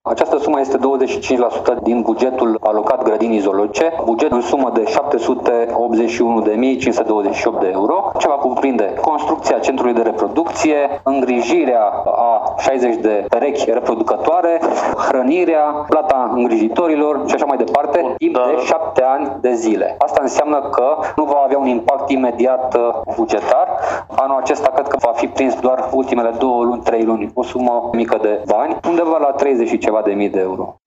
Această sumă este 25% din bugetul alocat grădinii zoologice, buget în sumă de 781.528 de euro, ce va cuprinde construcția centrului de reproducție, îngrijirea a 60 de perechi reproducătoare, hrănirea, plata îngrijitorilor și așa mai departe, timp de 7 ani de zile. Asta înseamnă că nu va avea un impact imediat bugetar. Anul acesta cred că va fi prins doar ultimele 2 luni, 3 luni, o sumă mică de bani, undeva la 30 și ceva de mii de euro.